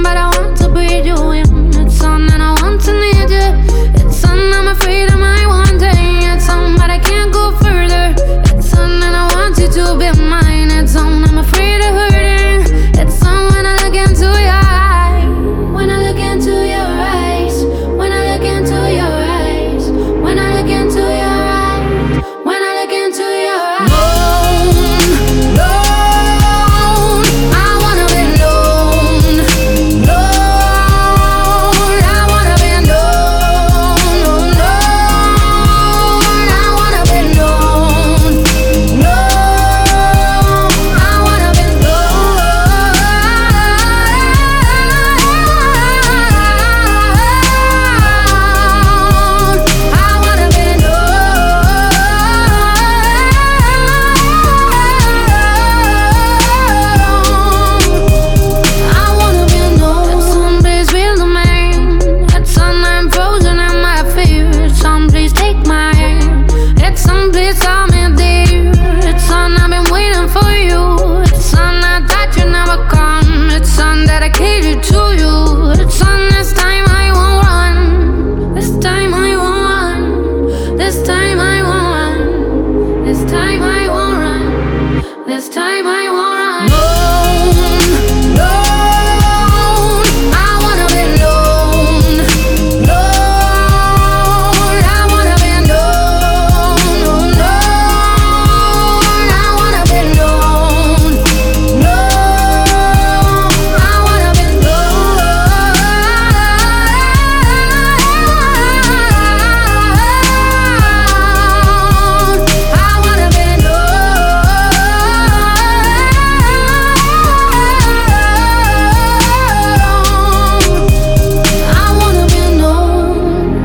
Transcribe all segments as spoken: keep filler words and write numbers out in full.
but I want to breathe you in. It's on and I want to need you. It's on, I'm afraid of my one day. It's on, but I can't go further. It's on and I want you to be mine. It's on, I'm afraid of hurting. It's on when I look into your eyes. When I look into your eyes. When I look into your eyes. When I look into your eyes. When I look into your eyes. Alone, alone. I wanna be alone. Alone. I wanna be alone. Alone. I wanna be alone. Alone. I wanna be alone. I wanna be alone. I wanna be alone. At some place real to me. At some I'm frozen in my fear. At some please take my hand. At some place I'm in there. It's sun I've been waiting for you. It's sun I thought you never come. It's sun dedicated to you. It's sun this time I won't run. This time I won't run. This time I won't run. This time I won't run. This time I won't run. Alone, alone. I wanna be alone. Alone. I wanna be alone. Alone. I wanna be alone. Alone. I wanna be alone. I wanna be alone. I wanna be alone.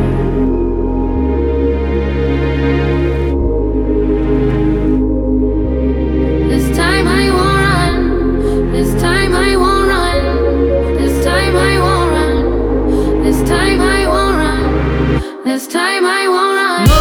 This time I won't run. This time I won't run. This time I won't run. This time I won't run. This time I won't run.